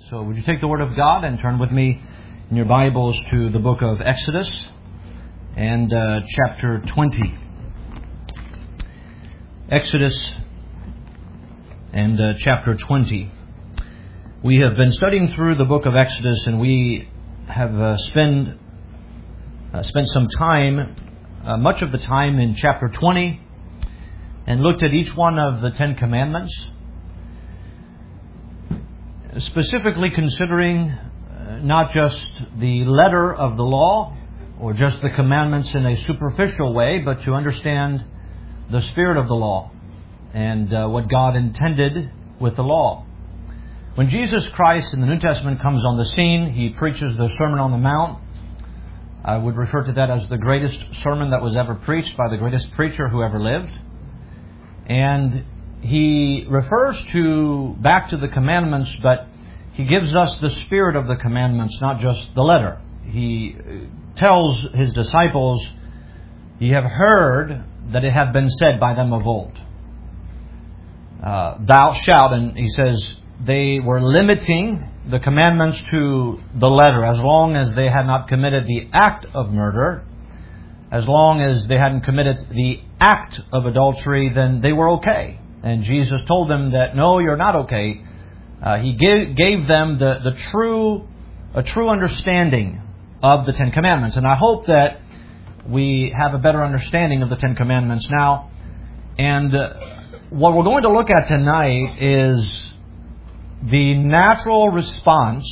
So would you take the Word of God and turn with me in your Bibles to the book of Exodus and chapter 20. Exodus and chapter 20. We have been studying through the book of Exodus, and we have spent some time, much of the time in chapter 20, and looked at each one of the Ten Commandments, specifically considering not just the letter of the law or just the commandments in a superficial way, but to understand the spirit of the law and what God intended with the law. When Jesus Christ in the New Testament comes on the scene, He preaches the Sermon on the Mount. I would refer to that as the greatest sermon that was ever preached by the greatest preacher who ever lived. And He refers back to the commandments, but He gives us the spirit of the commandments, not just the letter. He tells His disciples, "Ye have heard that it hath been said by them of old, thou shalt," and He says they were limiting the commandments to the letter. As long as they had not committed the act of murder, as long as they hadn't committed the act of adultery, then they were okay. And Jesus told them that, no, you're not okay. He gave them a true understanding of the Ten Commandments. And I hope that we have a better understanding of the Ten Commandments now. And what we're going to look at tonight is the natural response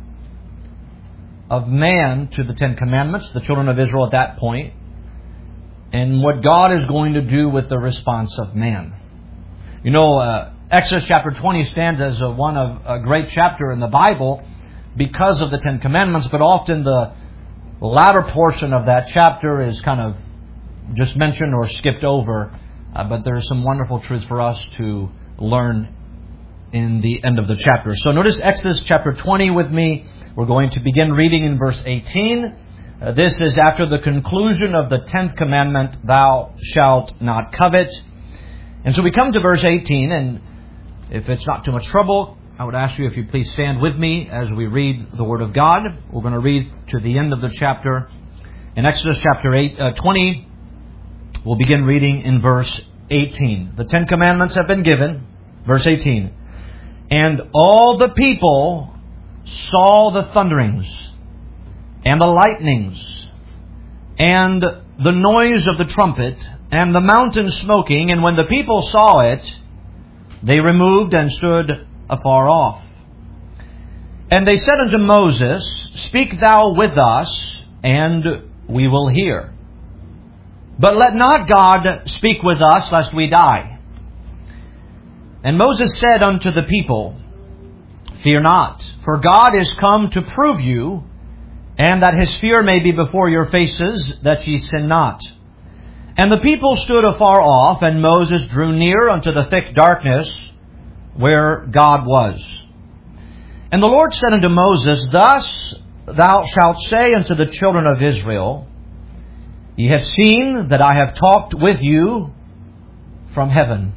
of man to the Ten Commandments, the children of Israel at that point, and what God is going to do with the response of man. You know, Exodus chapter 20 stands as a great chapter in the Bible because of the Ten Commandments, but often the latter portion of that chapter is kind of just mentioned or skipped over. But there's some wonderful truths for us to learn in the end of the chapter. So notice Exodus chapter 20 with me. We're going to begin reading in verse 18. This is after the conclusion of the 10th commandment, thou shalt not covet. And so we come to verse 18, and if it's not too much trouble, I would ask you if you please stand with me as we read the Word of God. We're going to read to the end of the chapter. In Exodus chapter 20, we'll begin reading in verse 18. The 10 commandments have been given. Verse 18. And all the people saw the thunderings and the lightnings and the noise of the trumpet and the mountain smoking, and when the people saw it, they removed and stood afar off. And they said unto Moses, Speak thou with us, and we will hear. But let not God speak with us, lest we die. And Moses said unto the people, Fear not, for God is come to prove you, and that His fear may be before your faces, that ye sin not. And the people stood afar off, and Moses drew near unto the thick darkness where God was. And the Lord said unto Moses, Thus thou shalt say unto the children of Israel, Ye have seen that I have talked with you from heaven.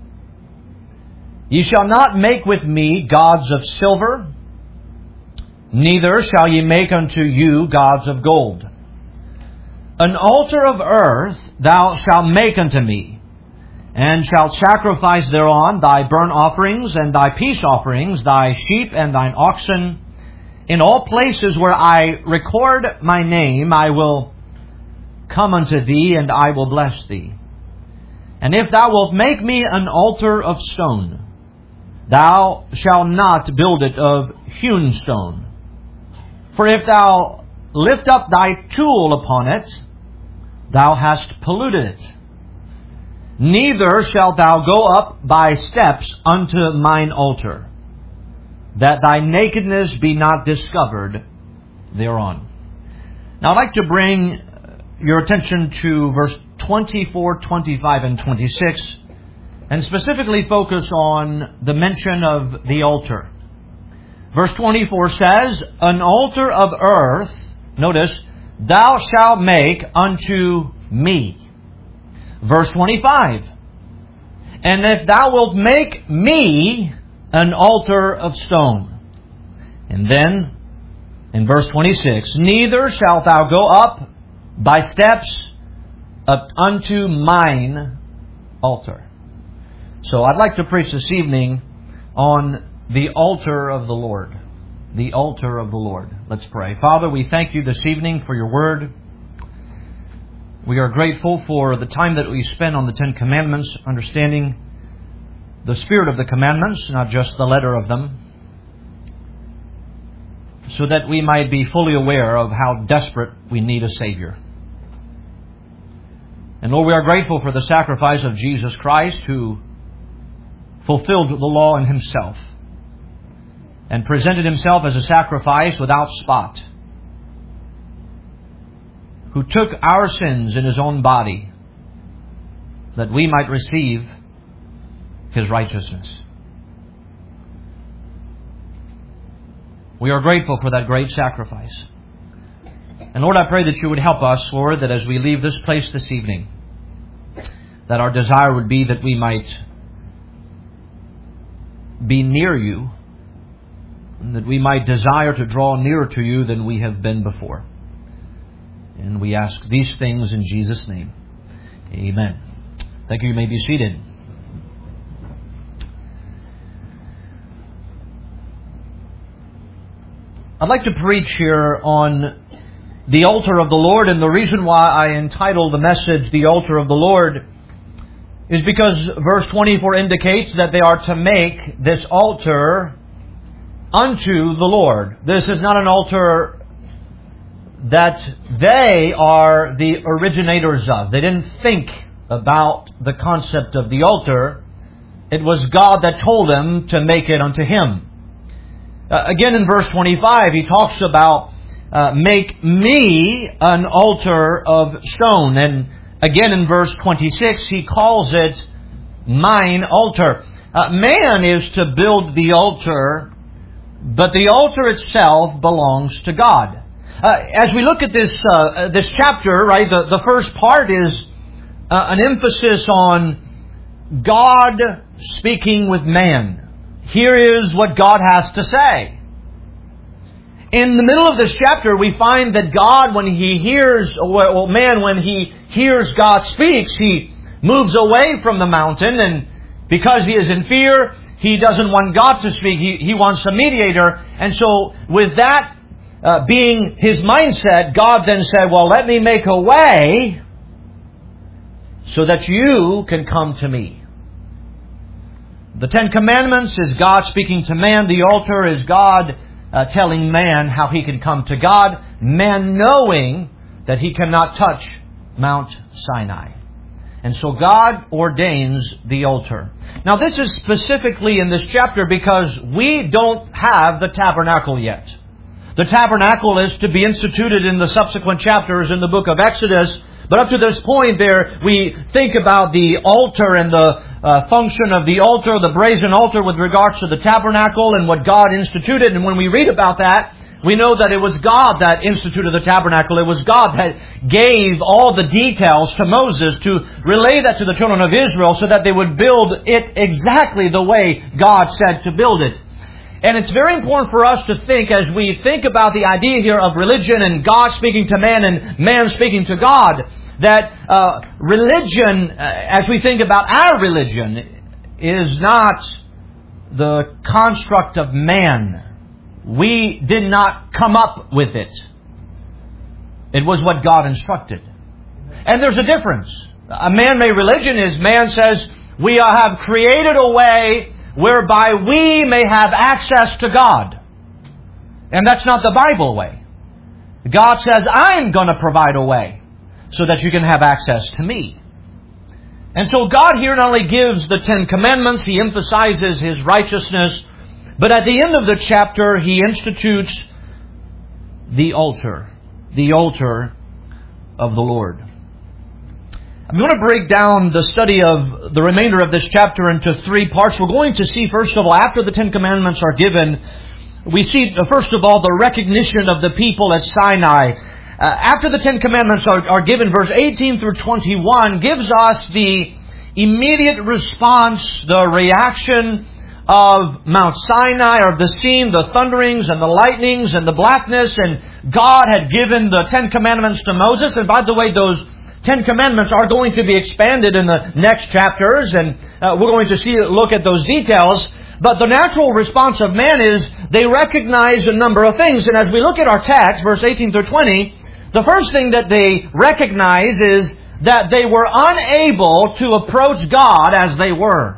Ye shall not make with me gods of silver, neither shall ye make unto you gods of gold. An altar of earth thou shalt make unto me, and shalt sacrifice thereon thy burnt offerings and thy peace offerings, thy sheep and thine oxen. In all places where I record my name, I will come unto thee, and I will bless thee. And if thou wilt make me an altar of stone, thou shalt not build it of hewn stone. For if thou lift up thy tool upon it, thou hast polluted it. Neither shalt thou go up by steps unto mine altar, that thy nakedness be not discovered thereon. Now I'd like to bring your attention to verse 24, 25, and 26, and specifically focus on the mention of the altar. Verse 24 says, An altar of earth, notice, thou shalt make unto me. Verse 25, And if thou wilt make me an altar of stone. And then, in verse 26, neither shalt thou go up by steps up unto mine altar. So I'd like to preach this evening on the altar of the Lord. The altar of the Lord. Let's pray. Father, we thank You this evening for Your Word. We are grateful for the time that we spend on the Ten Commandments, understanding the spirit of the commandments, not just the letter of them, so that we might be fully aware of how desperate we need a Savior. And Lord, we are grateful for the sacrifice of Jesus Christ, who fulfilled the law in Himself and presented Himself as a sacrifice without spot, who took our sins in His own body that we might receive His righteousness. We are grateful for that great sacrifice. And Lord, I pray that You would help us, Lord, that as we leave this place this evening, that our desire would be that we might be near You, and that we might desire to draw nearer to You than we have been before. And we ask these things in Jesus' name. Amen. Thank you. You may be seated. I'd like to preach here on the altar of the Lord, and the reason why I entitled the message, The Altar of the Lord, is because verse 24 indicates that they are to make this altar unto the Lord. This is not an altar that they are the originators of. They didn't think about the concept of the altar. It was God that told them to make it unto Him. Again in verse 25, He talks about make me an altar of stone. And again in verse 26, He calls it mine altar. Man is to build the altar, but the altar itself belongs to God. As we look at this chapter, right, the first part is an emphasis on God speaking with man. Here is what God has to say. In the middle of this chapter, we find that God, when He hears, when He hears God speaks, he moves away from the mountain, and because he is in fear, he doesn't want God to speak. He wants a mediator. And so, with that being his mindset, God then said, well, let me make a way so that you can come to me. The Ten Commandments is God speaking to man. The altar is God telling man how he can come to God. Man knowing that he cannot touch Mount Sinai. And so God ordains the altar. Now this is specifically in this chapter because we don't have the tabernacle yet. The tabernacle is to be instituted in the subsequent chapters in the book of Exodus. But up to this point there, we think about the altar and the function of the altar, the brazen altar with regards to the tabernacle and what God instituted. And when we read about that, we know that it was God that instituted the tabernacle. It was God that gave all the details to Moses to relay that to the children of Israel so that they would build it exactly the way God said to build it. And it's very important for us to think, as we think about the idea here of religion and God speaking to man and man speaking to God, that religion, as we think about our religion, is not the construct of man. We did not come up with it. It was what God instructed. And there's a difference. A man-made religion is man says, we have created a way whereby we may have access to God. And that's not the Bible way. God says, I'm going to provide a way so that you can have access to me. And so God here not only gives the Ten Commandments, He emphasizes His righteousness, but at the end of the chapter, He institutes the altar of the Lord. I'm going to break down the study of the remainder of this chapter into three parts. We're going to see, first of all, after the Ten Commandments are given, we see, first of all, the recognition of the people at Sinai. After the Ten Commandments are given, verse 18 through 21 gives us the immediate response, the reaction of Mount Sinai, or the scene, the thunderings and the lightnings and the blackness, and God had given the Ten Commandments to Moses. And by the way, those Ten Commandments are going to be expanded in the next chapters, and we're going to look at those details. But the natural response of man is they recognize a number of things. And as we look at our text, verse 18 through 20, the first thing that they recognize is that they were unable to approach God as they were.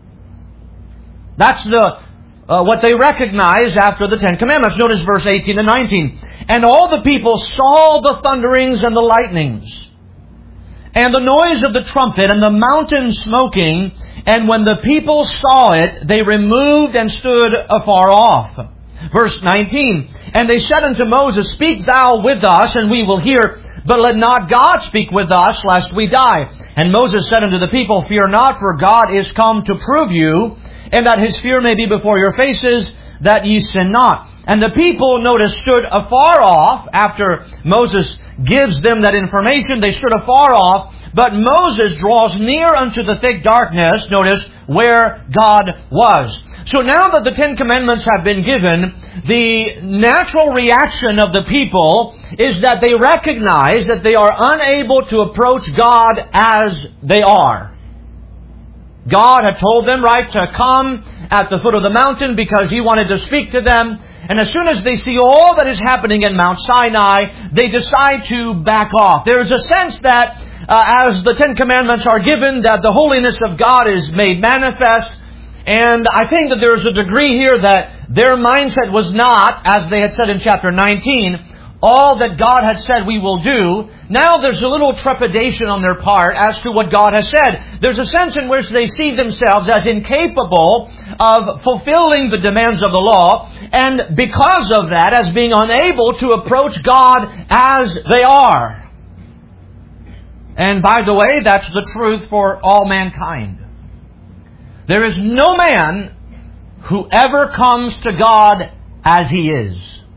That's what they recognize after the Ten Commandments. Notice verse 18 and 19. And all the people saw the thunderings and the lightnings, and the noise of the trumpet, and the mountain smoking. And when the people saw it, they removed and stood afar off. Verse 19. And they said unto Moses, Speak thou with us, and we will hear. But let not God speak with us, lest we die. And Moses said unto the people, Fear not, for God is come to prove you, and that His fear may be before your faces, that ye sin not. And the people, notice, stood afar off. After Moses gives them that information, they stood afar off. But Moses draws near unto the thick darkness, notice, where God was. So now that the Ten Commandments have been given, the natural reaction of the people is that they recognize that they are unable to approach God as they are. God had told them, right, to come at the foot of the mountain because He wanted to speak to them. And as soon as they see all that is happening in Mount Sinai, they decide to back off. There is a sense that as the Ten Commandments are given, that the holiness of God is made manifest. And I think that there is a degree here that their mindset was not, as they had said in chapter 19, all that God had said we will do. Now there's a little trepidation on their part as to what God has said. There's a sense in which they see themselves as incapable of fulfilling the demands of the law, and because of that, as being unable to approach God as they are. And by the way, that's the truth for all mankind. There is no man who ever comes to God as he is.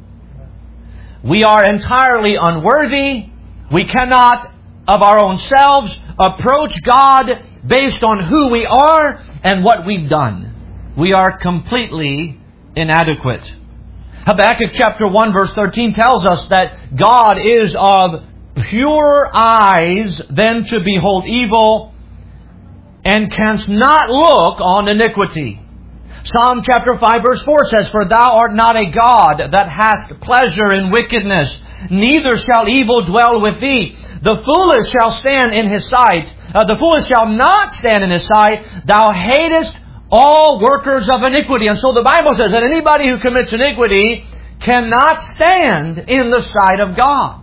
We are entirely unworthy. We cannot, of our own selves, approach God based on who we are and what we've done. We are completely inadequate. Habakkuk chapter 1 verse 13 tells us that God is of purer eyes than to behold evil, and canst not look on iniquity. Psalm chapter 5 verse 4 says, For thou art not a God that hast pleasure in wickedness, neither shall evil dwell with thee. The foolish shall stand in his sight. The foolish shall not stand in his sight. Thou hatest all workers of iniquity. And so the Bible says that anybody who commits iniquity cannot stand in the sight of God.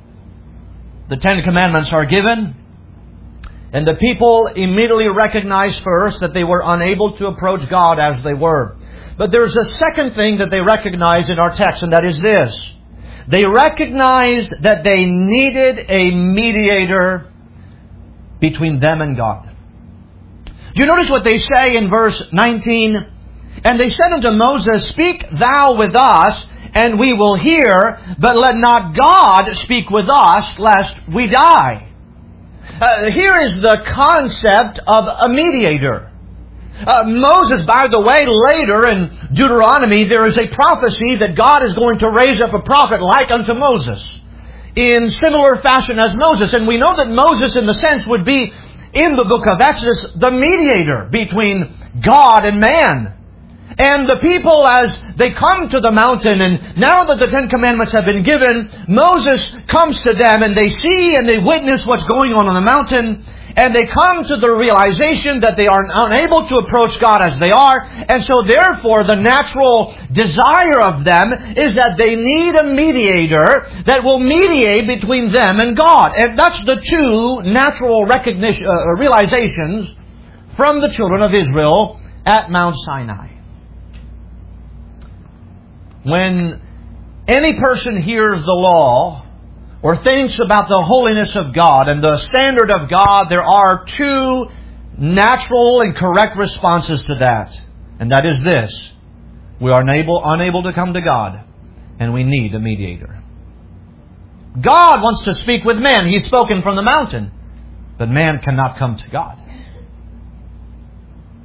The Ten Commandments are given, and the people immediately recognized first that they were unable to approach God as they were. But there's a second thing that they recognize in our text, and that is this. They recognized that they needed a mediator between them and God. Do you notice what they say in verse 19? And they said unto Moses, Speak thou with us, and we will hear, but let not God speak with us, lest we die. Here is the concept of a mediator. Moses, by the way, later in Deuteronomy, there is a prophecy that God is going to raise up a prophet like unto Moses, in similar fashion as Moses. And we know that Moses, in the sense, would be, in the book of Exodus, the mediator between God and man. And the people, as they come to the mountain, and now that the Ten Commandments have been given, Moses comes to them, and they see and they witness what's going on the mountain, and they come to the realization that they are unable to approach God as they are, and so therefore the natural desire of them is that they need a mediator that will mediate between them and God. And that's the two natural realizations from the children of Israel at Mount Sinai. When any person hears the law or thinks about the holiness of God and the standard of God, there are two natural and correct responses to that. And that is this. We are unable to come to God, and we need a mediator. God wants to speak with men. He's spoken from the mountain. But man cannot come to God.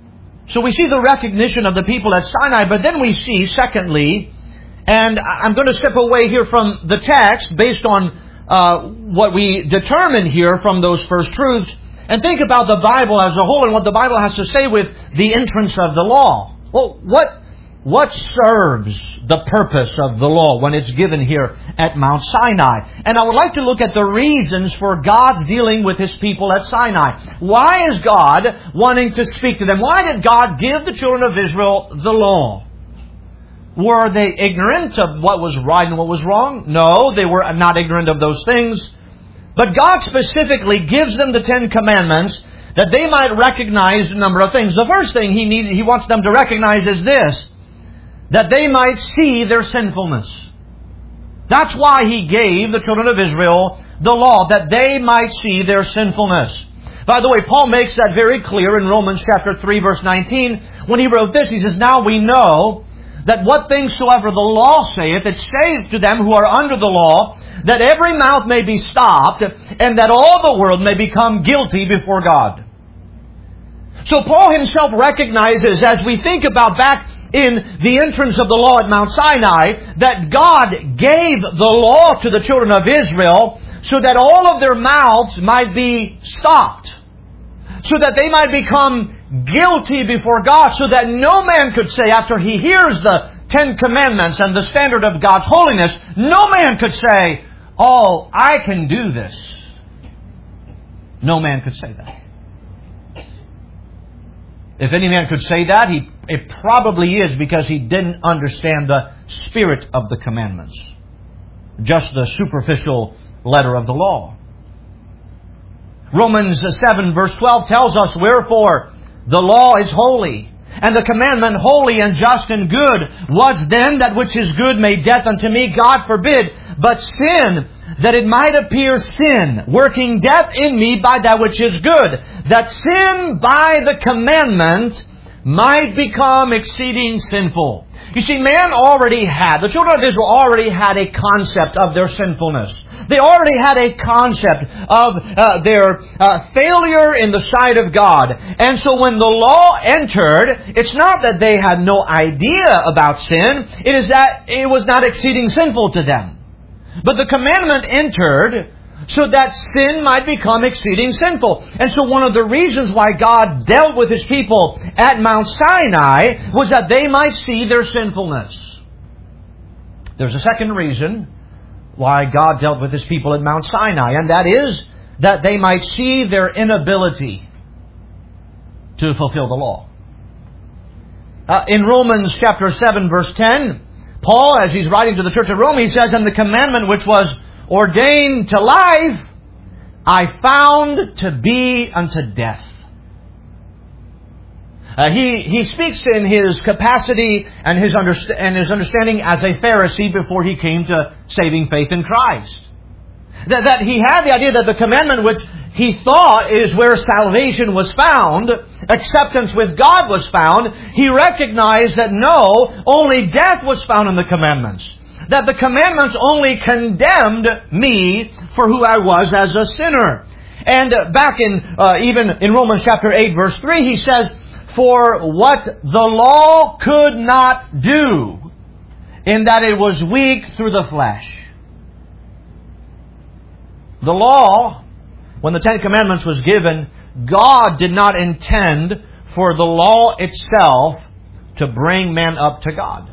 So we see the recognition of the people at Sinai, but then we see, secondly, and I'm going to step away here from the text based on what we determine here from those first truths, and think about the Bible as a whole and what the Bible has to say with the entrance of the law. Well, what serves the purpose of the law when it's given here at Mount Sinai? And I would like to look at the reasons for God's dealing with His people at Sinai. Why is God wanting to speak to them? Why did God give the children of Israel the law? Were they ignorant of what was right and what was wrong? No, they were not ignorant of those things. But God specifically gives them the Ten Commandments that they might recognize a number of things. The first thing He wants them to recognize is this: that they might see their sinfulness. That's why He gave the children of Israel the law, that they might see their sinfulness. By the way, Paul makes that very clear in Romans chapter 3, verse 19. When he wrote this, he says, "Now we know that what things soever the law saith, it saith to them who are under the law, that every mouth may be stopped, and that all the world may become guilty before God." So Paul himself recognizes, as we think about back in the entrance of the law at Mount Sinai, that God gave the law to the children of Israel so that all of their mouths might be stopped, so that they might become guilty before God, so that no man could say, after he hears the Ten Commandments and the standard of God's holiness, no man could say, "Oh, I can do this." No man could say that. If any man could say that, it probably is because he didn't understand the spirit of the commandments, just the superficial letter of the law. Romans 7 verse 12 tells us, "Wherefore the law is holy, and the commandment holy and just and good. Was then that which is good made death unto me? God forbid. But sin, that it might appear sin, working death in me by that which is good, that sin by the commandment might become exceeding sinful." You see, the children of Israel already had a concept of their sinfulness. They already had a concept of their failure in the sight of God. And so when the law entered, it's not that they had no idea about sin. It is that it was not exceeding sinful to them. But the commandment entered so that sin might become exceeding sinful. And so one of the reasons why God dealt with His people at Mount Sinai was that they might see their sinfulness. There's a second reason why God dealt with His people at Mount Sinai, and that is that they might see their inability to fulfill the law. In Romans chapter 7 verse 10, Paul, as he's writing to the church of Rome, he says, "And the commandment which was ordained to life, I found to be unto death." He speaks in his capacity and his understanding as a Pharisee before he came to saving faith in Christ. That he had the idea that the commandment which he thought is where salvation was found, acceptance with God was found, he recognized that no, only death was found in the commandments. That the commandments only condemned me for who I was as a sinner. And back even in Romans chapter 8 verse 3, he says, "For what the law could not do, in that it was weak through the flesh." The law, when the Ten Commandments was given, God did not intend for the law itself to bring man up to God.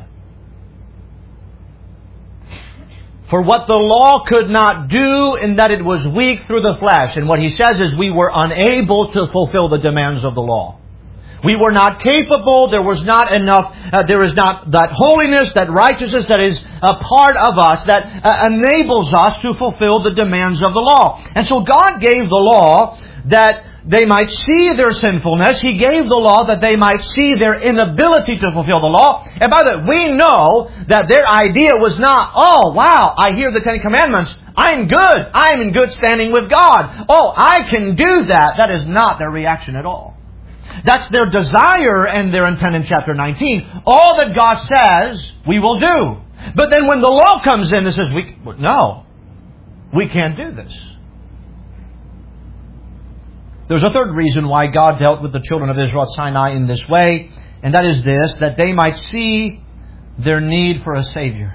For what the law could not do, in that it was weak through the flesh. And what he says is we were unable to fulfill the demands of the law. We were not capable. There was not enough. There is not that holiness, that righteousness that is a part of us that enables us to fulfill the demands of the law. And so God gave the law that they might see their sinfulness. He gave the law that they might see their inability to fulfill the law. And by the way, we know that their idea was not, "Oh, wow, I hear the Ten Commandments. I'm good. I'm in good standing with God. Oh, I can do that." That is not their reaction at all. That's their desire and their intent in chapter 19. All that God says, we will do. But then when the law comes in, it says, no, we can't do this. There's a third reason why God dealt with the children of Israel at Sinai in this way, and that is this, that they might see their need for a Savior.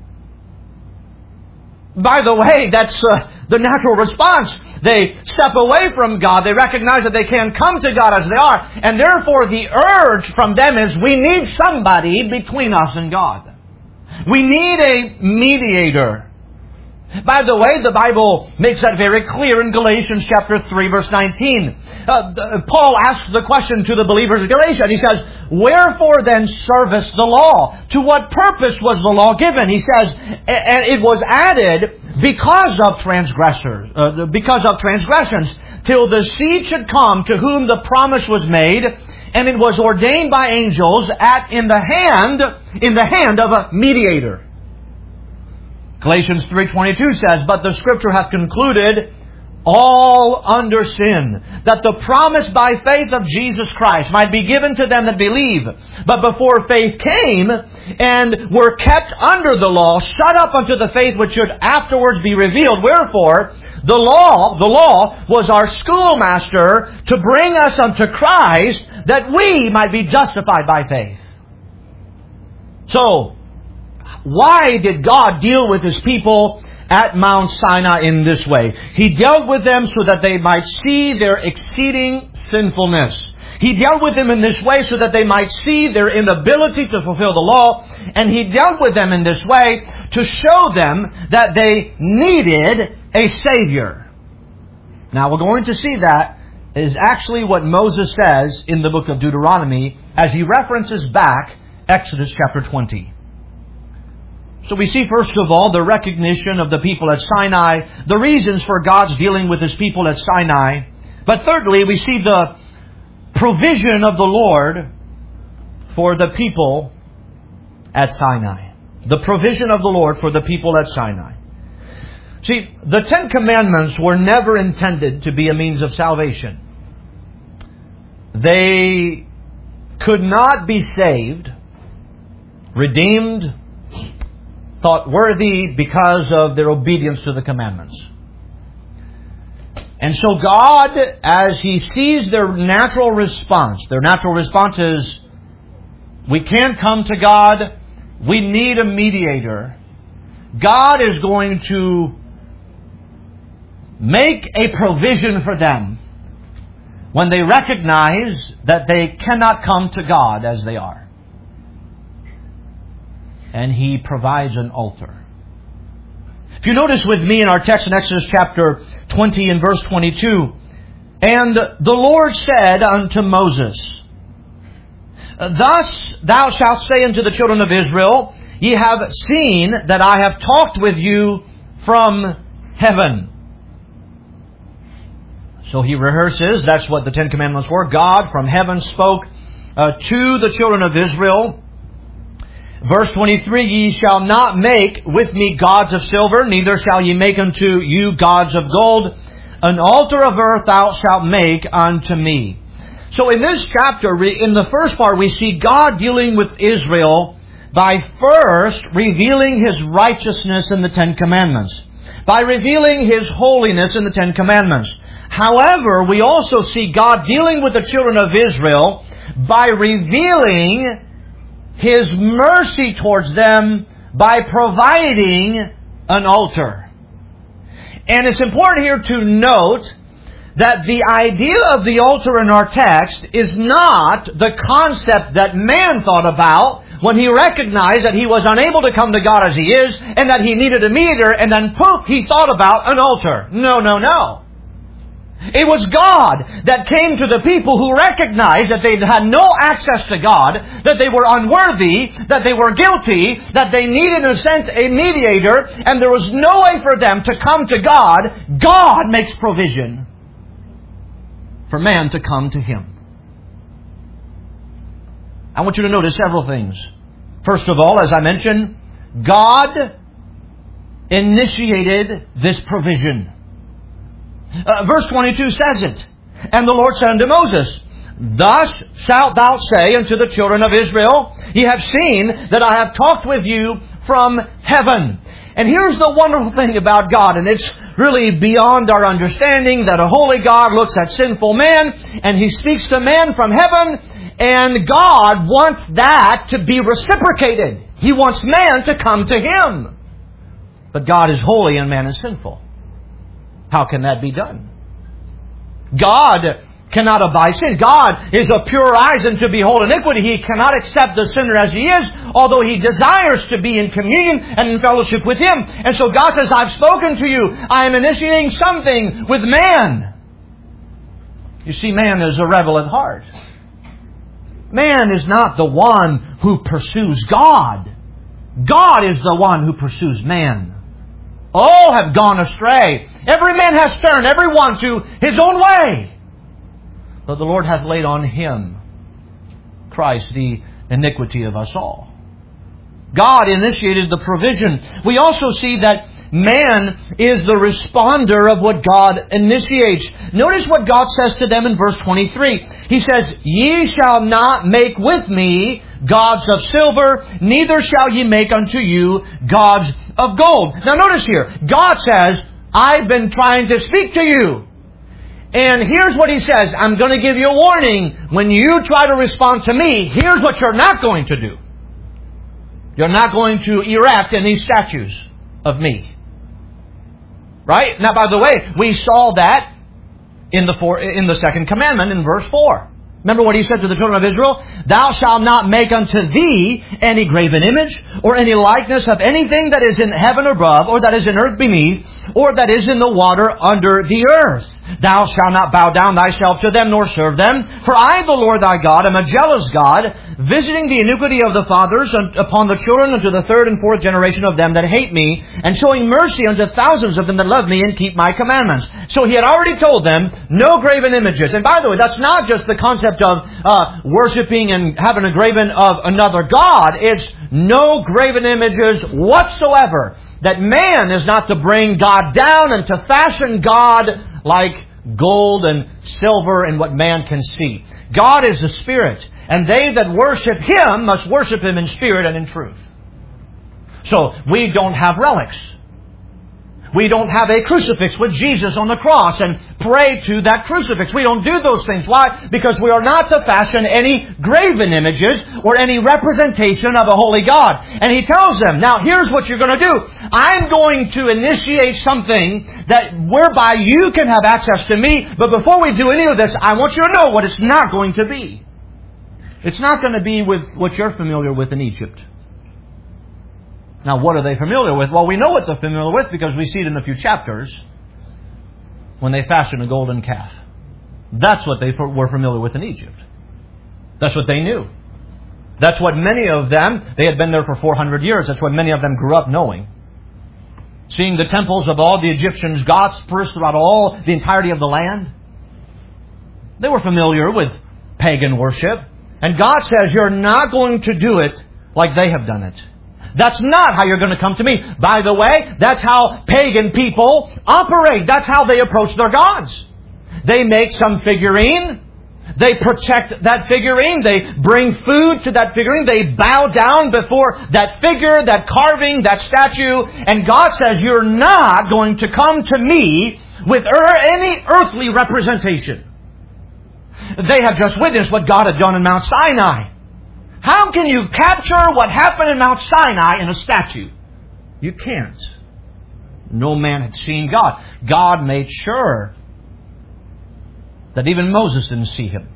By the way, that's the natural response. They step away from God. They recognize that they can't come to God as they are. And therefore the urge from them is, we need somebody between us and God. We need a mediator. By the way, the Bible makes that very clear in Galatians chapter 3, verse 19. Paul asks the question to the believers of Galatia, and he says, "Wherefore then servest the law? To what purpose was the law given?" He says, and it was added because of transgressions, till the seed should come to whom the promise was made, and it was ordained by angels in the hand of a mediator. Galatians 3:22 says, "But the Scripture hath concluded all under sin, that the promise by faith of Jesus Christ might be given to them that believe. But before faith came, and were kept under the law, shut up unto the faith which should afterwards be revealed. Wherefore, the law was our schoolmaster to bring us unto Christ, that we might be justified by faith." So, why did God deal with His people at Mount Sinai in this way? He dealt with them so that they might see their exceeding sinfulness. He dealt with them in this way so that they might see their inability to fulfill the law. And He dealt with them in this way to show them that they needed a Savior. Now we're going to see that is actually what Moses says in the book of Deuteronomy as he references back Exodus chapter 20. So we see, first of all, the recognition of the people at Sinai, the reasons for God's dealing with His people at Sinai. But thirdly, we see the provision of the Lord for the people at Sinai. The provision of the Lord for the people at Sinai. See, the Ten Commandments were never intended to be a means of salvation. They could not be saved, redeemed, thought worthy because of their obedience to the commandments. And so God, as He sees their natural response is, we can't come to God, we need a mediator. God is going to make a provision for them when they recognize that they cannot come to God as they are. And He provides an altar. If you notice with me in our text in Exodus chapter 20 and verse 22, "And the Lord said unto Moses, Thus thou shalt say unto the children of Israel, Ye have seen that I have talked with you from heaven." So he rehearses, that's what the Ten Commandments were. God from heaven spoke to the children of Israel. Verse 23, "Ye shall not make with me gods of silver, neither shall ye make unto you gods of gold. An altar of earth thou shalt make unto me." So in this chapter, in the first part, we see God dealing with Israel by first revealing His righteousness in the Ten Commandments, by revealing His holiness in the Ten Commandments. However, we also see God dealing with the children of Israel by revealing His mercy towards them by providing an altar. And it's important here to note that the idea of the altar in our text is not the concept that man thought about when he recognized that he was unable to come to God as he is and that he needed a mediator, and then poof, he thought about an altar. No. It was God that came to the people who recognized that they had no access to God, that they were unworthy, that they were guilty, that they needed, in a sense, a mediator, and there was no way for them to come to God. God makes provision for man to come to Him. I want you to notice several things. First of all, as I mentioned, God initiated this provision. Verse 22 says it. "And the Lord said unto Moses, Thus shalt thou say unto the children of Israel, Ye have seen that I have talked with you from heaven. And here's the wonderful thing about God, and it's really beyond our understanding, that a holy God looks at sinful man, and He speaks to man from heaven, and God wants that to be reciprocated. He wants man to come to Him. But God is holy and man is sinful. How can that be done? God cannot abide sin. God is of pure eyes and to behold iniquity. He cannot accept the sinner as he is, although He desires to be in communion and in fellowship with Him. And so God says, I've spoken to you. I am initiating something with man. You see, man is a rebel at heart. Man is not the one who pursues God. God is the one who pursues man. All have gone astray. Every man has turned, every one to his own way. But the Lord hath laid on Him, Christ, the iniquity of us all. God initiated the provision. We also see that man is the responder of what God initiates. Notice what God says to them in verse 23. He says, Ye shall not make with me gods of silver, neither shall ye make unto you gods of gold. Now notice here, God says, I've been trying to speak to you. And here's what He says, I'm going to give you a warning. When you try to respond to me, here's what you're not going to do. You're not going to erect any statues of me. Right? Now, by the way, we saw that in the second commandment in verse 4. Remember what He said to the children of Israel? Thou shalt not make unto thee any graven image, or any likeness of anything that is in heaven above, or that is in earth beneath, or that is in the water under the earth. Thou shalt not bow down thyself to them, nor serve them. For I, the Lord thy God, am a jealous God, visiting the iniquity of the fathers upon the children unto the third and fourth generation of them that hate me, and showing mercy unto thousands of them that love me and keep my commandments. So He had already told them, no graven images. And by the way, that's not just the concept of worshiping and having a graven of another God. It's no graven images whatsoever. That man is not to bring God down and to fashion God like gold and silver and what man can see. God is the Spirit, and they that worship Him must worship Him in spirit and in truth. So we don't have relics. We don't have a crucifix with Jesus on the cross and pray to that crucifix. We don't do those things. Why? Because we are not to fashion any graven images or any representation of a holy God. And He tells them, now here's what you're going to do. I'm going to initiate something that whereby you can have access to me. But before we do any of this, I want you to know what it's not going to be. It's not going to be with what you're familiar with in Egypt. Now, what are they familiar with? Well, we know what they're familiar with because we see it in a few chapters when they fashioned a golden calf. That's what they were familiar with in Egypt. That's what they knew. That's what many of them, they had been there for 400 years. That's what many of them grew up knowing. Seeing the temples of all the Egyptians' gods dispersed throughout all the entirety of the land. They were familiar with pagan worship. And God says, you're not going to do it like they have done it. That's not how you're going to come to me. By the way, that's how pagan people operate. That's how they approach their gods. They make some figurine. They protect that figurine. They bring food to that figurine. They bow down before that figure, that carving, that statue. And God says, you're not going to come to me with any earthly representation. They have just witnessed what God had done in Mount Sinai. How can you capture what happened in Mount Sinai in a statue? You can't. No man had seen God. God made sure that even Moses didn't see Him.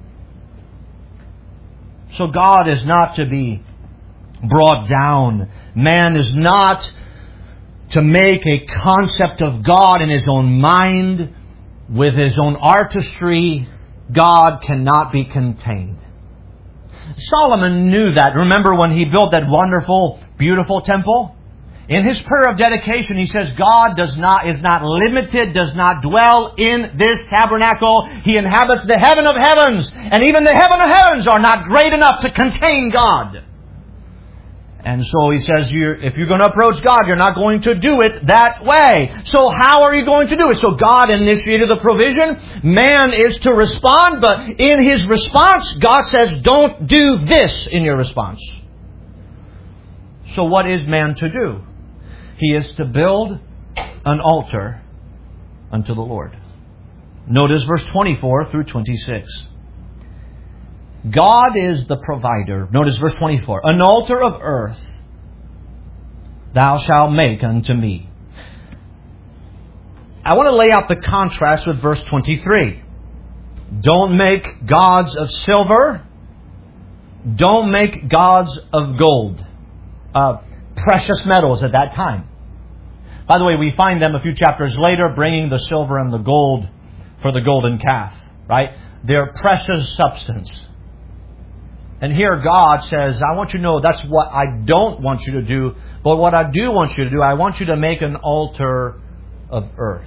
So God is not to be brought down. Man is not to make a concept of God in his own mind, with his own artistry. God cannot be contained. Solomon knew that. Remember when he built that wonderful, beautiful temple? In his prayer of dedication, he says, God is not limited, does not dwell in this tabernacle. He inhabits the heaven of heavens. And even the heaven of heavens are not great enough to contain God. And so he says, if you're going to approach God, you're not going to do it that way. So how are you going to do it? So God initiated the provision. Man is to respond, but in his response, God says, don't do this in your response. So what is man to do? He is to build an altar unto the Lord. Notice verse 24 through 26. God is the provider. Notice verse 24. An altar of earth thou shalt make unto me. I want to lay out the contrast with verse 23. Don't make gods of silver. Don't make gods of gold. Precious metals at that time. By the way, we find them a few chapters later bringing the silver and the gold for the golden calf. Right? They're precious substance. And here God says, I want you to know that's what I don't want you to do. But what I do want you to do, I want you to make an altar of earth.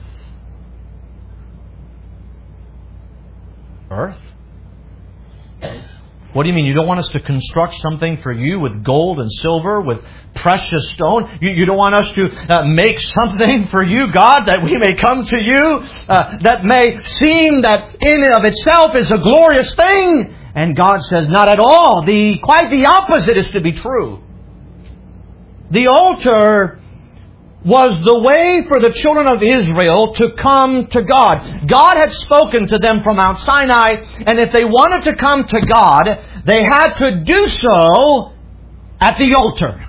Earth? What do you mean? You don't want us to construct something for you with gold and silver, with precious stone? You don't want us to make something for you, God, that we may come to you, that may seem that in and of itself is a glorious thing? And God says, not at all. Quite the opposite is to be true. The altar was the way for the children of Israel to come to God. God had spoken to them from Mount Sinai, and if they wanted to come to God, they had to do so at the altar.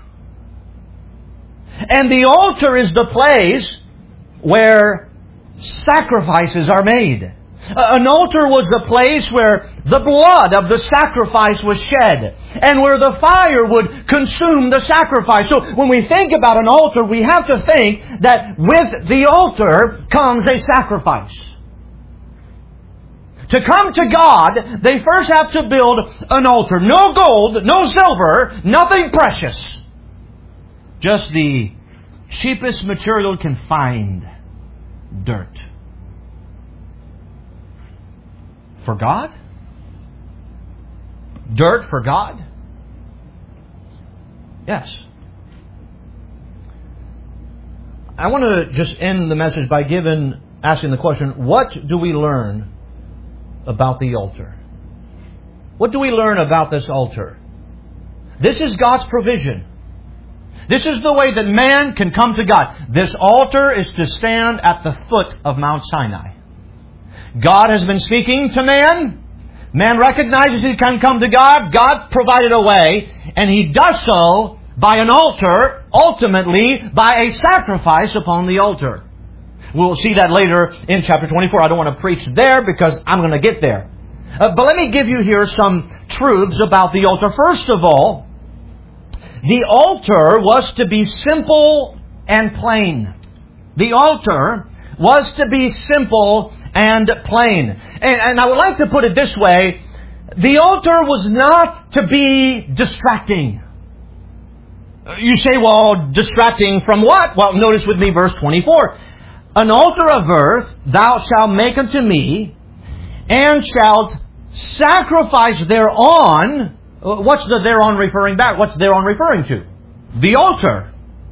And the altar is the place where sacrifices are made. An altar was the place where the blood of the sacrifice was shed and where the fire would consume the sacrifice. So when we think about an altar, we have to think that with the altar comes a sacrifice. To come to God, they first have to build an altar. No gold, no silver, nothing precious. Just the cheapest material can find, dirt. For God? Dirt for God? Yes. I want to just end the message by asking the question, what do we learn about the altar? What do we learn about this altar? This is God's provision. This is the way that man can come to God. This altar is to stand at the foot of Mount Sinai. God has been speaking to man. Man recognizes he can come to God. God provided a way, and He does so by an altar, ultimately by a sacrifice upon the altar. We'll see that later in chapter 24. I don't want to preach there because I'm going to get there. But let me give you here some truths about the altar. First of all, the altar was to be simple and plain. The altar was to be simple and plain. And I would like to put it this way. The altar was not to be distracting. You say, well, distracting from what? Well, notice with me verse 24. An altar of earth thou shalt make unto me, and shalt sacrifice thereon. What's the thereon referring back? What's thereon referring to? The altar.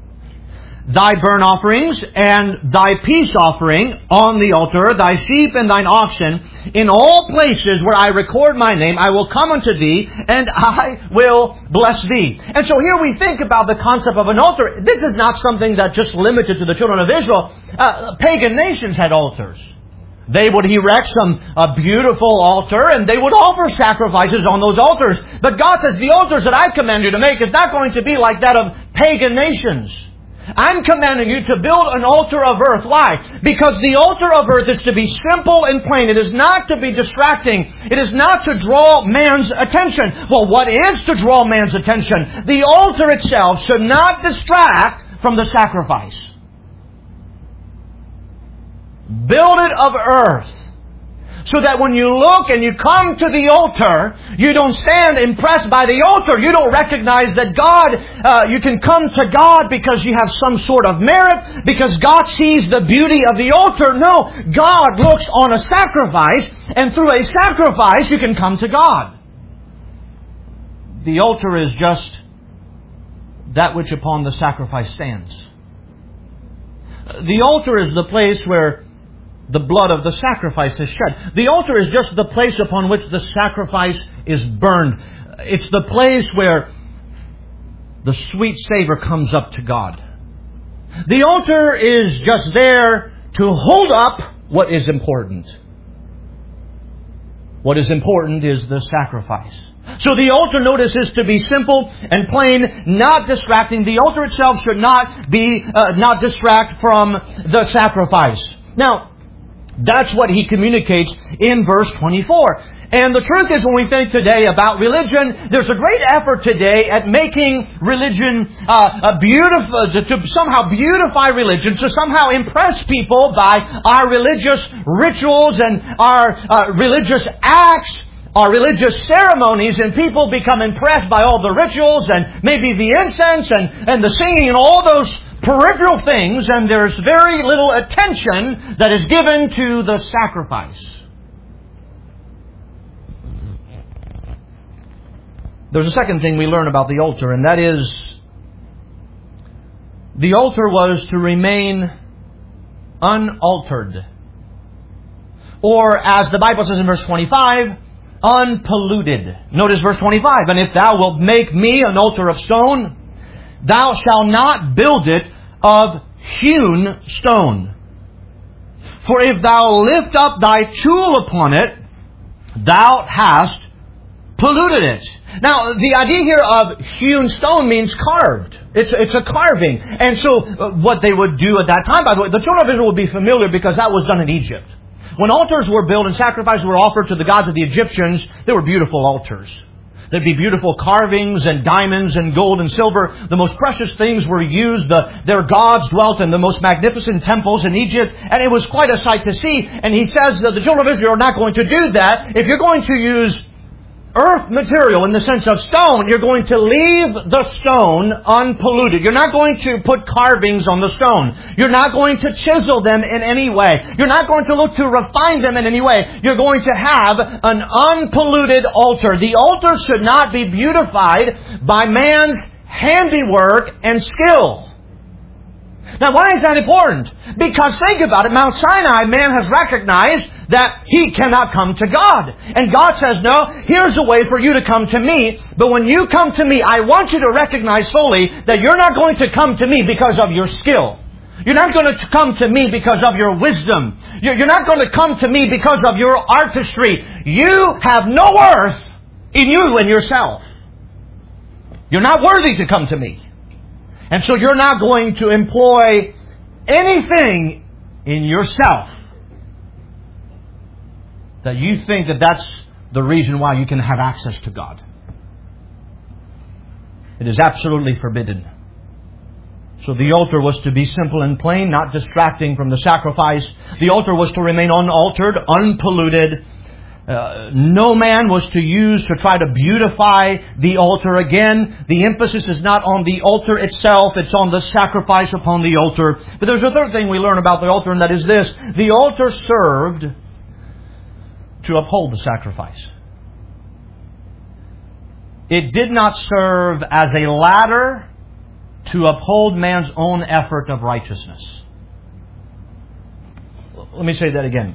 Thy burnt offerings and thy peace offering on the altar, thy sheep and thine oxen, in all places where I record my name, I will come unto thee, and I will bless thee. And so here we think about the concept of an altar. This is not something that just limited to the children of Israel. Pagan nations had altars. They would erect a beautiful altar, and they would offer sacrifices on those altars. But God says, the altars that I command you to make is not going to be like that of pagan nations. I'm commanding you to build an altar of earth. Why? Because the altar of earth is to be simple and plain. It is not to be distracting. It is not to draw man's attention. Well, what is to draw man's attention? The altar itself should not distract from the sacrifice. Build it of earth, so that when you look and you come to the altar, you don't stand impressed by the altar. You don't recognize that God, you can come to God because you have some sort of merit, because God sees the beauty of the altar. No, God looks on a sacrifice, and through a sacrifice you can come to God. The altar is just that which upon the sacrifice stands. The altar is the place where the blood of the sacrifice is shed. The altar is just the place upon which the sacrifice is burned. It's the place where the sweet savor comes up to God. The altar is just there to hold up what is important. What is important is the sacrifice. So the altar, notice, is to be simple and plain, not distracting. The altar itself should not distract from the sacrifice. Now, that's what he communicates in verse 24. And the truth is, when we think today about religion, there's a great effort today at making religion beautiful, to somehow beautify religion, to somehow impress people by our religious rituals and our religious acts, our religious ceremonies, and people become impressed by all the rituals and maybe the incense and the singing and all those peripheral things, and there's very little attention that is given to the sacrifice. There's a second thing we learn about the altar, and that is the altar was to remain unaltered. Or, as the Bible says in verse 25, unpolluted. Notice verse 25. And if thou wilt make me an altar of stone, thou shalt not build it of hewn stone. For if thou lift up thy tool upon it, thou hast polluted it. Now, the idea here of hewn stone means carved. It's a carving. And so, what they would do at that time, by the way, the children of Israel would be familiar because that was done in Egypt. When altars were built and sacrifices were offered to the gods of the Egyptians, they were beautiful altars. There'd be beautiful carvings and diamonds and gold and silver. The most precious things were used. Their gods dwelt in the most magnificent temples in Egypt. And it was quite a sight to see. And he says that the children of Israel are not going to do that. If you're going to use earth material in the sense of stone, you're going to leave the stone unpolluted. You're not going to put carvings on the stone. You're not going to chisel them in any way. You're not going to look to refine them in any way. You're going to have an unpolluted altar. The altar should not be beautified by man's handiwork and skill. Now, why is that important? Because think about it. Mount Sinai, man has recognized that he cannot come to God. And God says, no, here's a way for you to come to me. But when you come to me, I want you to recognize fully that you're not going to come to me because of your skill. You're not going to come to me because of your wisdom. You're not going to come to me because of your artistry. You have no worth in you and yourself. You're not worthy to come to me. And so you're not going to employ anything in yourself that you think that that's the reason why you can have access to God. It is absolutely forbidden. So the altar was to be simple and plain, not distracting from the sacrifice. The altar was to remain unaltered, unpolluted. No man was to use to try to beautify the altar. Again, the emphasis is not on the altar itself, it's on the sacrifice upon the altar. But there's a third thing we learn about the altar, and that is this. The altar served to uphold the sacrifice. It did not serve as a ladder to uphold man's own effort of righteousness. Let me say that again.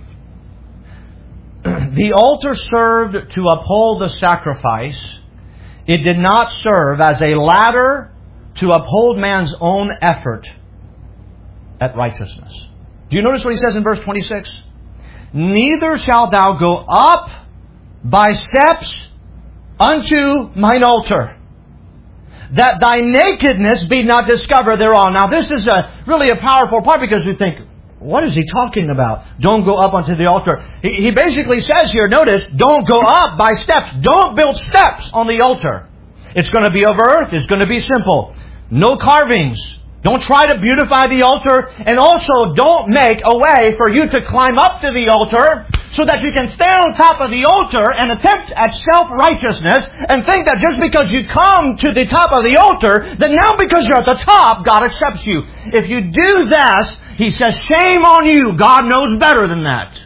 The altar served to uphold the sacrifice. It did not serve as a ladder to uphold man's own effort at righteousness. Do you notice what he says in verse 26? Neither shalt thou go up by steps unto mine altar, that thy nakedness be not discovered thereon. Now this is really a powerful part, because we think, what is he talking about? Don't go up onto the altar. He basically says here, notice, don't go up by steps. Don't build steps on the altar. It's going to be of earth. It's going to be simple. No carvings. Don't try to beautify the altar. And also, don't make a way for you to climb up to the altar so that you can stand on top of the altar and attempt at self-righteousness and think that just because you come to the top of the altar, that now because you're at the top, God accepts you. If you do this, he says, shame on you. God knows better than that.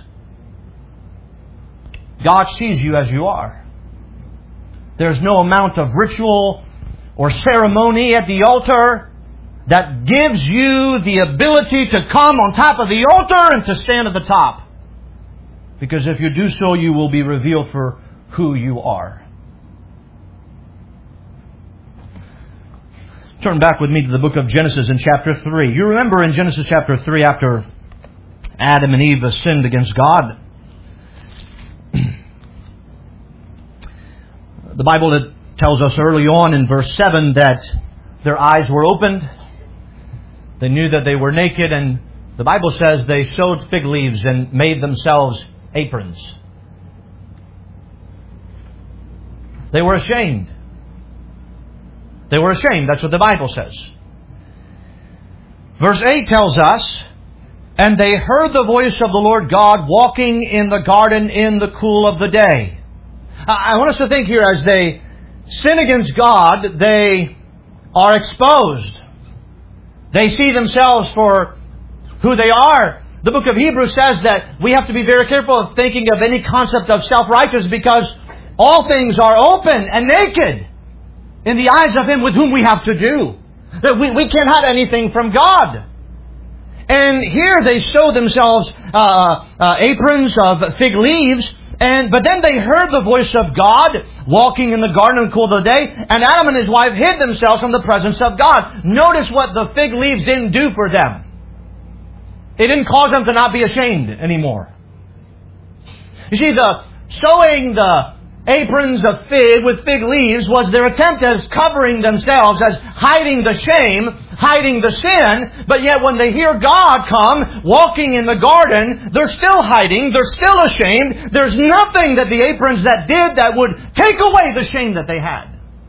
God sees you as you are. There's no amount of ritual or ceremony at the altar that gives you the ability to come on top of the altar and to stand at the top. Because if you do so, you will be revealed for who you are. Turn back with me to the book of Genesis in chapter 3. You remember in Genesis chapter 3, after Adam and Eve sinned against God, the Bible tells us early on in verse 7 that their eyes were opened. They knew that they were naked, and the Bible says they sewed fig leaves and made themselves aprons. They were ashamed. They were ashamed. That's what the Bible says. Verse 8 tells us, and they heard the voice of the Lord God walking in the garden in the cool of the day. I want us to think here, as they sin against God, they are exposed. They see themselves for who they are. The book of Hebrews says that we have to be very careful of thinking of any concept of self-righteousness, because all things are open and naked in the eyes of Him with whom we have to do. That we can't hide anything from God. And here they sew themselves aprons of fig leaves, but then they heard the voice of God walking in the garden in the cool of the day, and Adam and his wife hid themselves from the presence of God. Notice what the fig leaves didn't do for them. It didn't cause them to not be ashamed anymore. You see, the sewing the aprons of fig with fig leaves was their attempt as covering themselves, as hiding the shame, hiding the sin. But yet when they hear God come walking in the garden, they're still hiding, they're still ashamed. There's nothing that the aprons that did that would take away the shame that they had.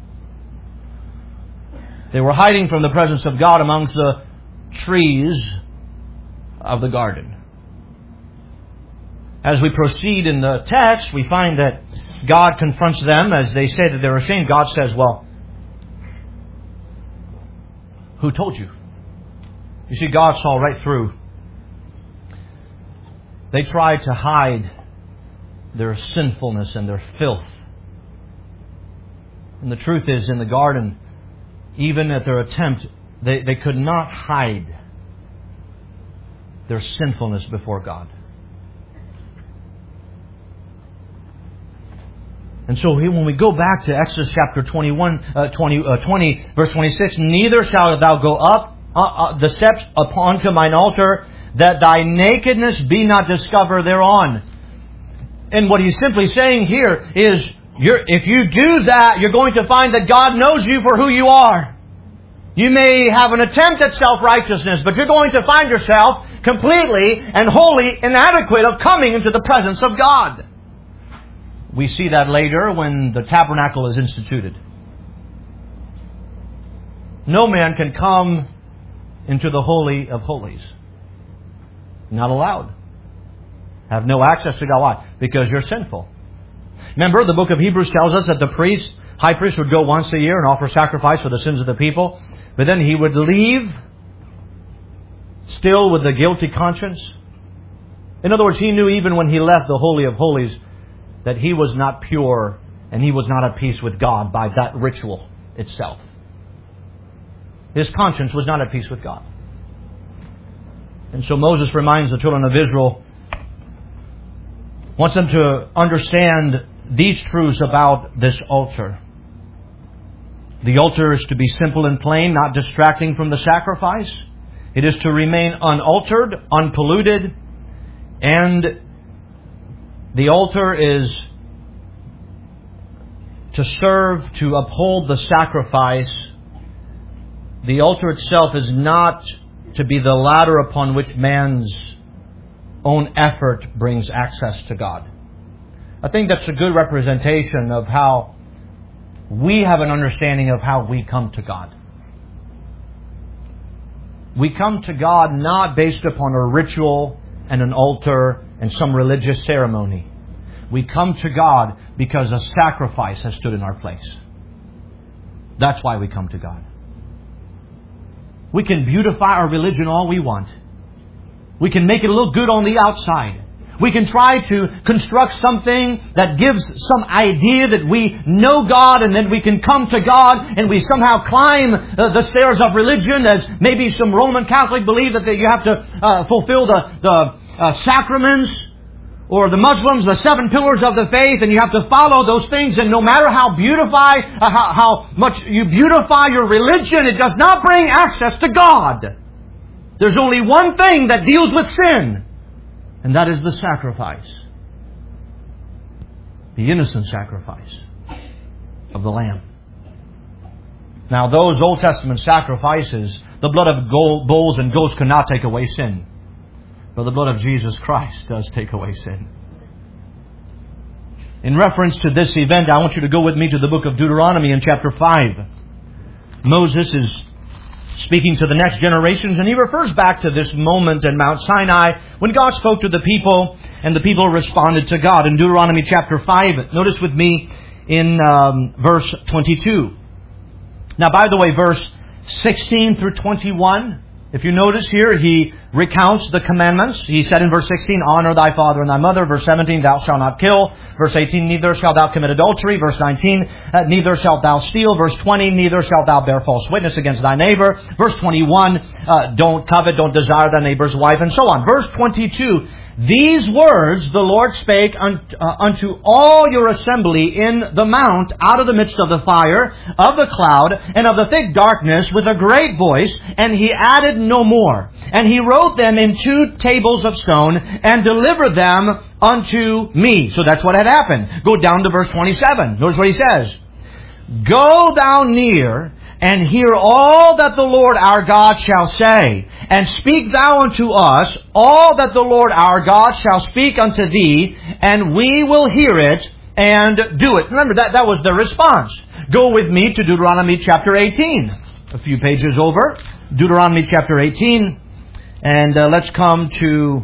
They were hiding from the presence of God amongst the trees of the garden. As we proceed in the text, we find that God confronts them as they say that they're ashamed. God says, well, who told you? You see, God saw right through. They tried to hide their sinfulness and their filth. And the truth is, in the garden, even at their attempt, they could not hide their sinfulness before God. And so when we go back to Exodus chapter 20, verse 26, neither shalt thou go up the steps unto mine altar, that thy nakedness be not discovered thereon. And what he's simply saying here is, if you do that, you're going to find that God knows you for who you are. You may have an attempt at self-righteousness, but you're going to find yourself completely and wholly inadequate of coming into the presence of God. We see that later when the tabernacle is instituted. No man can come into the Holy of Holies. Not allowed. Have no access to God. Why? Because you're sinful. Remember, the book of Hebrews tells us that the high priest would go once a year and offer sacrifice for the sins of the people. But then he would leave still with a guilty conscience. In other words, he knew even when he left the Holy of Holies that he was not pure and he was not at peace with God by that ritual itself. His conscience was not at peace with God. And so Moses reminds the children of Israel, wants them to understand these truths about this altar. The altar is to be simple and plain, not distracting from the sacrifice. It is to remain unaltered, unpolluted, and the altar is to serve, to uphold the sacrifice. The altar itself is not to be the ladder upon which man's own effort brings access to God. I think that's a good representation of how we have an understanding of how we come to God. We come to God not based upon a ritual and an altar and some religious ceremony. We come to God because a sacrifice has stood in our place. That's why we come to God. We can beautify our religion all we want. We can make it look good on the outside. We can try to construct something that gives some idea that we know God, and then we can come to God and we somehow climb the stairs of religion, as maybe some Roman Catholic believe that you have to fulfill the sacraments, or the Muslims, the 7 pillars of the faith, and you have to follow those things, and no matter how much you beautify your religion, it does not bring access to God. There's only one thing that deals with sin, and that is the sacrifice. The innocent sacrifice of the Lamb. Now, those Old Testament sacrifices, the blood of bulls and goats could not take away sin. But the blood of Jesus Christ does take away sin. In reference to this event, I want you to go with me to the book of Deuteronomy in chapter 5. Moses is speaking to the next generations, and he refers back to this moment in Mount Sinai when God spoke to the people, and the people responded to God. In Deuteronomy chapter 5, notice with me in verse 22. Now, by the way, verse 16 through 21, if you notice here, he recounts the commandments. He said in verse 16, honor thy father and thy mother. Verse 17, thou shalt not kill. Verse 18, neither shalt thou commit adultery. Verse 19, neither shalt thou steal. Verse 20, neither shalt thou bear false witness against thy neighbor. Verse 21, don't covet, don't desire thy neighbor's wife, and so on. Verse 22, these words the Lord spake unto all your assembly in the mount out of the midst of the fire, of the cloud, and of the thick darkness with a great voice, and he added no more. And he wrote them in 2 tables of stone and delivered them unto me. So that's what had happened. Go down to verse 27. Notice what he says. Go thou near and hear all that the Lord our God shall say, and speak thou unto us all that the Lord our God shall speak unto thee, and we will hear it and do it. Remember, that was the response. Go with me to Deuteronomy chapter 18. A few pages over. Deuteronomy chapter 18. And let's come to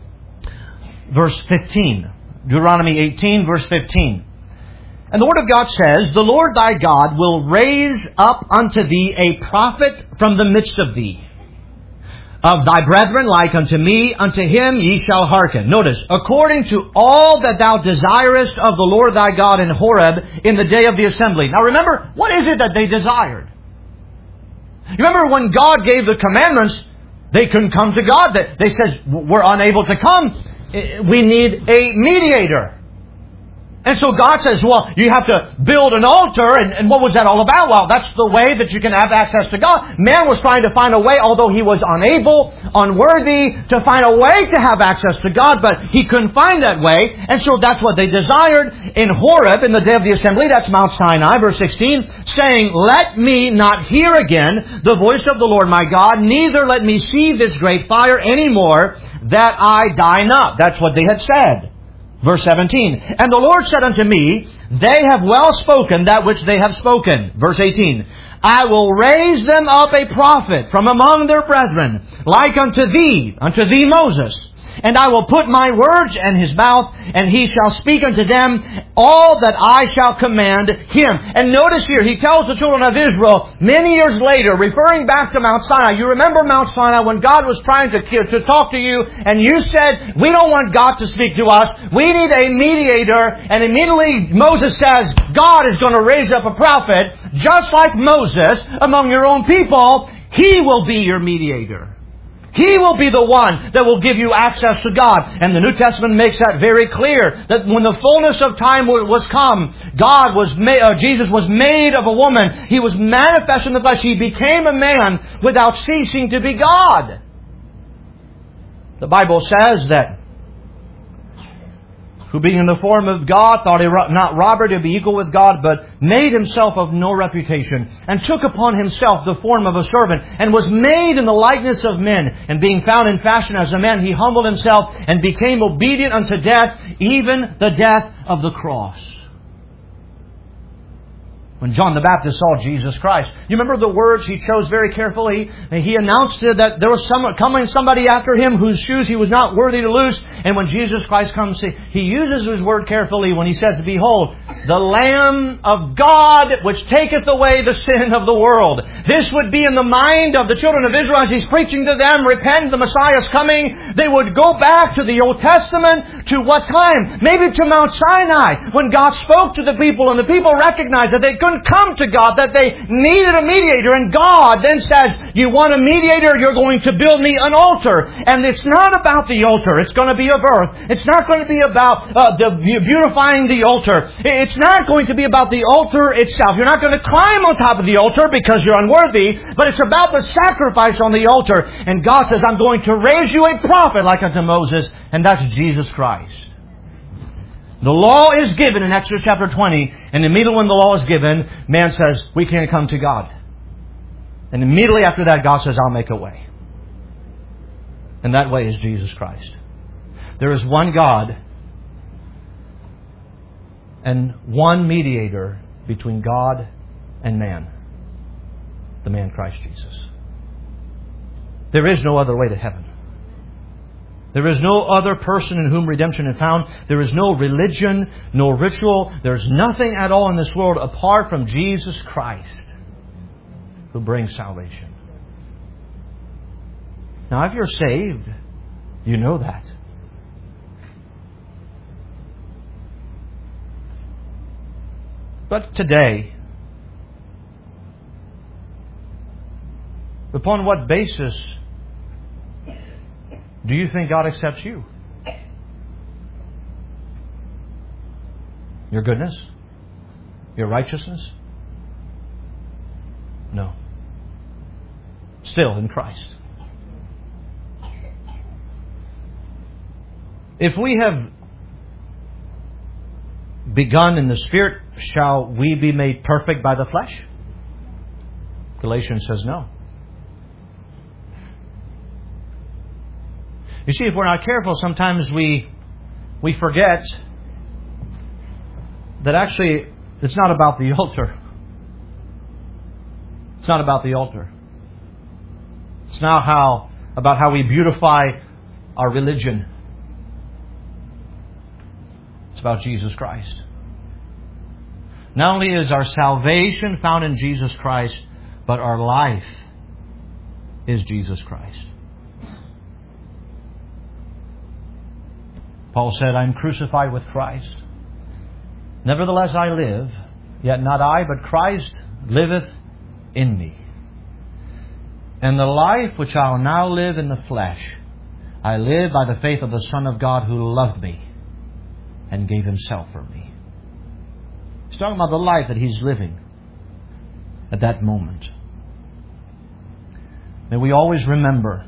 verse 15. Deuteronomy 18, verse 15. And the Word of God says, the Lord thy God will raise up unto thee a prophet from the midst of thee. Of thy brethren like unto me, unto him ye shall hearken. Notice, according to all that thou desirest of the Lord thy God in Horeb in the day of the assembly. Now remember, what is it that they desired? You remember when God gave the commandments, they couldn't come to God. They said, we're unable to come. We need a mediator. And so God says, well, you have to build an altar. And what was that all about? Well, that's the way that you can have access to God. Man was trying to find a way, although he was unable, unworthy, to find a way to have access to God, but he couldn't find that way. And so that's what they desired in Horeb, in the day of the assembly. That's Mount Sinai, verse 16, saying, let me not hear again the voice of the Lord my God, neither let me see this great fire any more, that I die not. That's what they had said. Verse 17, and the Lord said unto me, they have well spoken that which they have spoken. Verse 18, I will raise them up a prophet from among their brethren, like unto thee Moses. And I will put my words in his mouth, and he shall speak unto them all that I shall command him. And notice here, he tells the children of Israel many years later, referring back to Mount Sinai. You remember Mount Sinai when God was trying to talk to you, and you said, we don't want God to speak to us. We need a mediator. And immediately Moses says, God is going to raise up a prophet, just like Moses, among your own people. He will be your mediator. He will be the one that will give you access to God. And the New Testament makes that very clear, that when the fullness of time was come, Jesus was made of a woman. He was manifest in the flesh. He became a man without ceasing to be God. The Bible says that who being in the form of God thought not robbery to be equal with God, but made himself of no reputation, and took upon himself the form of a servant, and was made in the likeness of men. And being found in fashion as a man, he humbled himself and became obedient unto death, even the death of the cross. When John the Baptist saw Jesus Christ, you remember the words he chose very carefully? He announced that there was coming somebody after him whose shoes he was not worthy to loose. And when Jesus Christ comes, he uses his word carefully when he says, behold, the Lamb of God which taketh away the sin of the world. This would be in the mind of the children of Israel as he's preaching to them, repent, the Messiah is coming. They would go back to the Old Testament. To what time? Maybe to Mount Sinai, when God spoke to the people and the people recognized that they couldn't come to God, that they needed a mediator. And God then says, you want a mediator? You're going to build me an altar. And it's not about the altar. It's going to be of earth. It's not going to be about beautifying the altar. It's not going to be about the altar itself. You're not going to climb on top of the altar because you're unworthy, but it's about the sacrifice on the altar. And God says, I'm going to raise you a prophet like unto Moses, and that's Jesus Christ. The law is given in Exodus chapter 20, and immediately when the law is given, man says, we can't come to God. And immediately after that, God says, I'll make a way. And that way is Jesus Christ. There is one God and one mediator between God and man. The man Christ Jesus. There is no other way to heaven. There is no other person in whom redemption is found. There is no religion, no ritual. There's nothing at all in this world apart from Jesus Christ who brings salvation. Now, if you're saved, you know that. But today, upon what basis do you think God accepts you? Your goodness? Your righteousness? No. Still in Christ. If we have begun in the Spirit, shall we be made perfect by the flesh? Galatians says no. You see, if we're not careful, sometimes we forget that actually it's not about the altar. It's not about the altar. It's not about how we beautify our religion. It's about Jesus Christ. Not only is our salvation found in Jesus Christ, but our life is Jesus Christ. Paul said, I am crucified with Christ. Nevertheless I live, yet not I, but Christ liveth in me. And the life which I will now live in the flesh, I live by the faith of the Son of God who loved me and gave Himself for me. He's talking about the life that He's living at that moment. May we always remember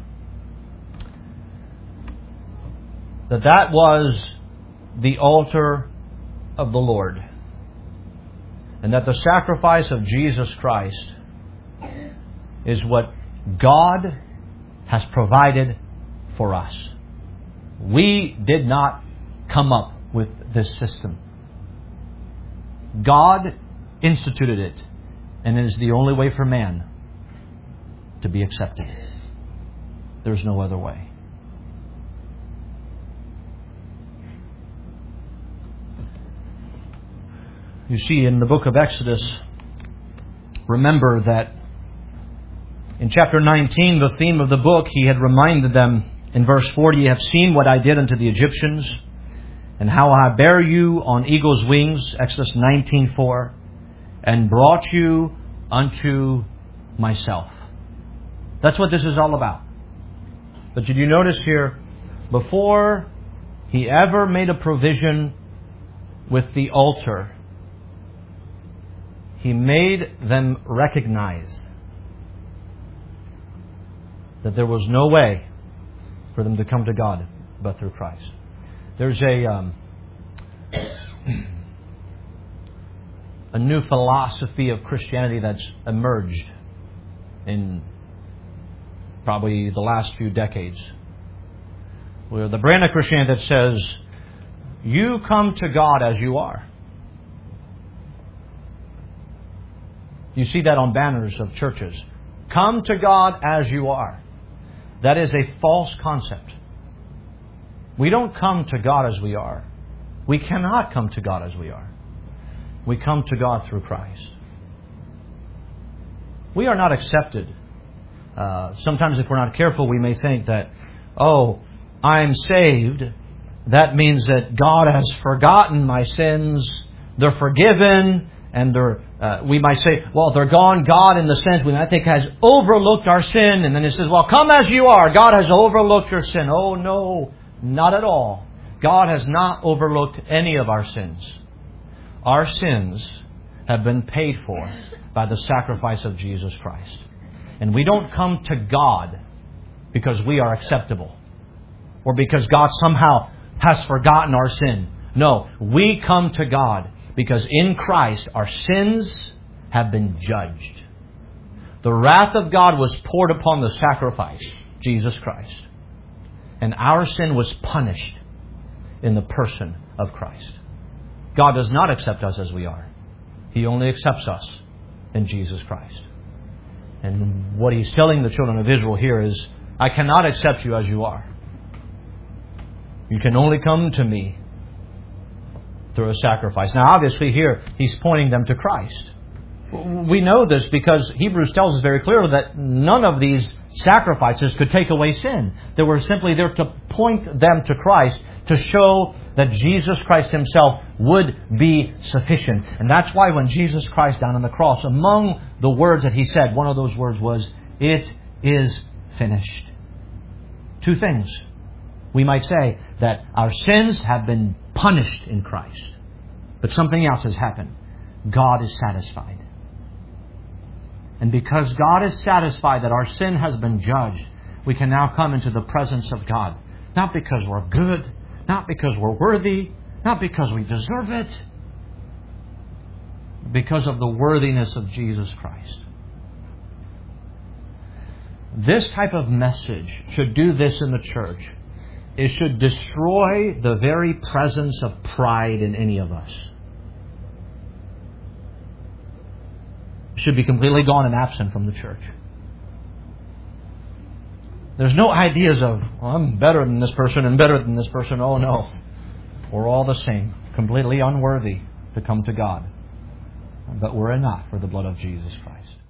that was the altar of the Lord. And that the sacrifice of Jesus Christ is what God has provided for us. We did not come up with this system. God instituted it, and it is the only way for man to be accepted. There's no other way. You see, in the book of Exodus, remember that in chapter 19, the theme of the book, He had reminded them in verse 40, "You have seen what I did unto the Egyptians, and how I bare you on eagle's wings," Exodus 19:4, "and brought you unto myself." That's what this is all about. But did you notice here, before He ever made a provision with the altar, He made them recognize that there was no way for them to come to God but through Christ. There's a new philosophy of Christianity that's emerged in probably the last few decades, where the brand of Christianity that says, you come to God as you are. You see that on banners of churches. Come to God as you are. That is a false concept. We don't come to God as we are. We cannot come to God as we are. We come to God through Christ. We are not accepted. Sometimes if we're not careful, we may think that, oh, I'm saved. That means that God has forgotten my sins. They're forgiven. and we might say, well, they're gone. God, in the sense we might think, has overlooked our sin. And then it says, well, come as you are. God has overlooked your sin. Oh, no, not at all. God has not overlooked any of our sins. Our sins have been paid for by the sacrifice of Jesus Christ. And we don't come to God because we are acceptable or because God somehow has forgotten our sin. No, we come to God because in Christ our sins have been judged. The wrath of God was poured upon the sacrifice, Jesus Christ. And our sin was punished in the person of Christ. God does not accept us as we are. He only accepts us in Jesus Christ. And what He's telling the children of Israel here is, I cannot accept you as you are. You can only come to me through a sacrifice. Now, obviously here, He's pointing them to Christ. We know this because Hebrews tells us very clearly that none of these sacrifices could take away sin. They were simply there to point them to Christ, to show that Jesus Christ Himself would be sufficient. And that's why when Jesus Christ down on the cross, among the words that He said, one of those words was, "It is finished." Two things. We might say that our sins have been punished in Christ. But something else has happened. God is satisfied. And because God is satisfied that our sin has been judged, we can now come into the presence of God. Not because we're good, not because we're worthy, not because we deserve it, because of the worthiness of Jesus Christ. This type of message should do this in the church. It should destroy the very presence of pride in any of us. It should be completely gone and absent from the church. There's no ideas of, well, I'm better than this person and better than this person. Oh no. We're all the same. Completely unworthy to come to God. But we're enough for the blood of Jesus Christ.